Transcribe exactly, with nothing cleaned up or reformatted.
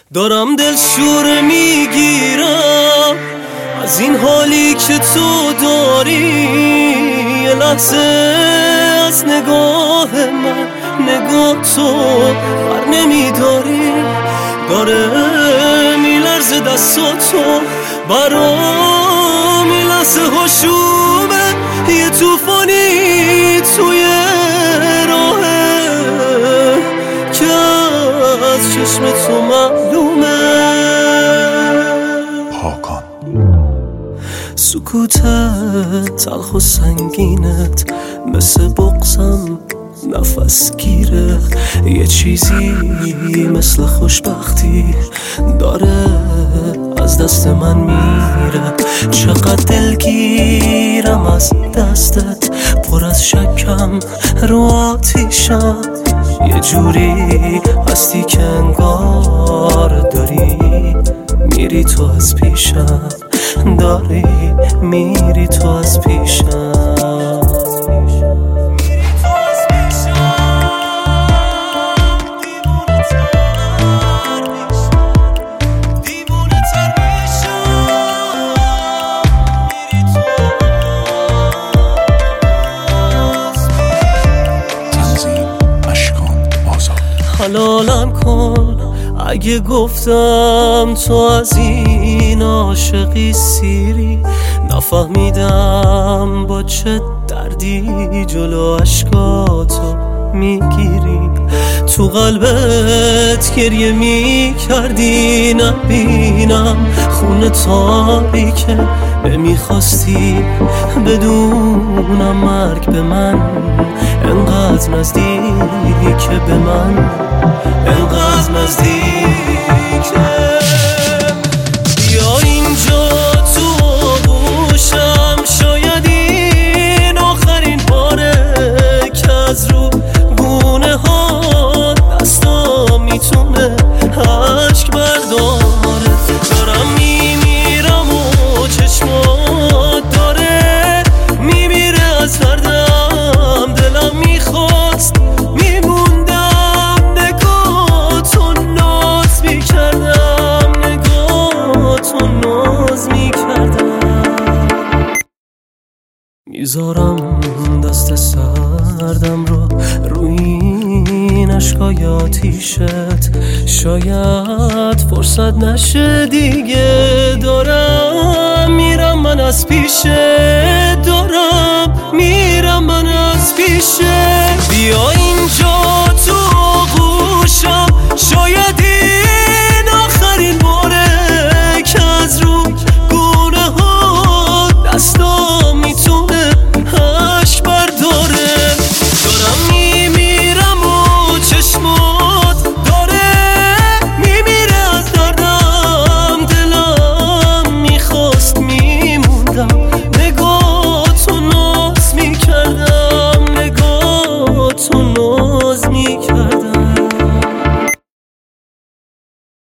دارم دل شور میگیرم از این حالی که تو داری. یه لحظه از نگاه من نگاه تو بر نمیداری. داره میلرزه دستاتو برام، این لحظه هاشومه یه توفانی توی راهه که از چشم تو معلومه. پاکان سکوتت تلخ و سنگینت مثل بغضم نفس گیره. یه چیزی مثل خوشبختی داره از دست من میره. چقدر دلگیرم از دستت، پر از شکم رو آتیشم. یه جوری هستی که انگار داری میری تو از پیشم، داری میری تو از پیشم. حلالم کن اگه گفتم تو از این عاشقی سیری. نفهمیدم با چه دردی جلو عشقاتو میگیری. تو قلبت گریه میکردی نبینم خون تاریکه. نمیخواستی بدونم مرگ به من انقدر نزدیکه، به من انقدر نزدیکه. بیا اینجا تو آغوشم، شاید این آخرین باره که از رو گونه ها دستام میتونه عشق برداره. دارم میمیرم و چشمات داره میمیره از دردم. دلم میخواست میموندم نگاهتو ناز میکردم، نگاهتو ناز میکردم. میذارم دست سردم رو روی این عشقای آتیشت. شاید فرصت نشه دیگه، دارم میرم من از پیشه، دارم میرم من از پیشه. بیا اینجا تو